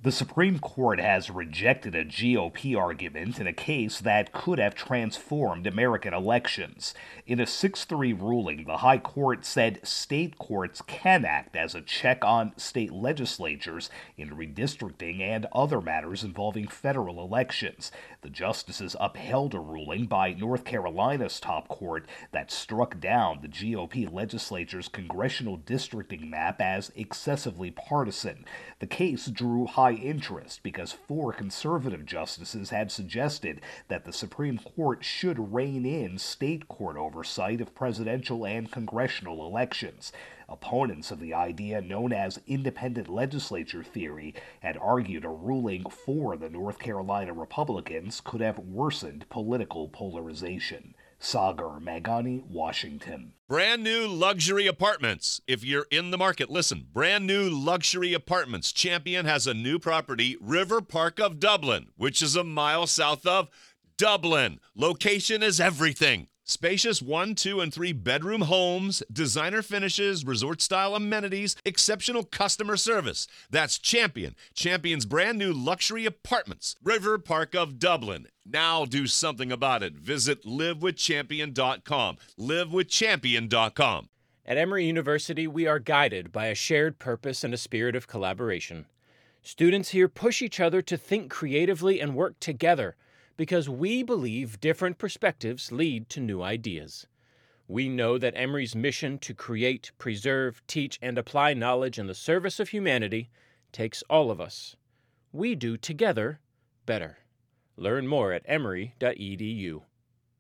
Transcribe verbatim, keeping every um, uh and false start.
The Supreme Court has rejected a G O P argument in a case that could have transformed American elections. In a six three ruling, the High Court said state courts can act as a check on state legislatures in redistricting and other matters involving federal elections. The justices upheld a ruling by North Carolina's top court that struck down the G O P legislature's congressional districting map as excessively partisan. The case drew high interest because four conservative justices had suggested that the Supreme Court should rein in state court oversight of presidential and congressional elections. Opponents of the idea known as independent legislature theory had argued a ruling for the North Carolina Republicans could have worsened political polarization. Sagar Meghani, Washington. Brand new luxury apartments. If you're in the market, listen. Brand new luxury apartments. Champion has a new property, River Park of Dublin, which is a mile south of Dublin. Location is everything. Spacious one, two, and three bedroom homes, designer finishes, resort-style amenities, exceptional customer service. That's Champion. Champion's brand new luxury apartments, River Park of Dublin. Now do something about it. Visit live with champion dot com. live with champion dot com. At Emory University, we are guided by a shared purpose and a spirit of collaboration. Students here push each other to think creatively and work together, because we believe different perspectives lead to new ideas. We know that Emory's mission to create, preserve, teach, and apply knowledge in the service of humanity takes all of us. We do together better. Learn more at emory dot e d u.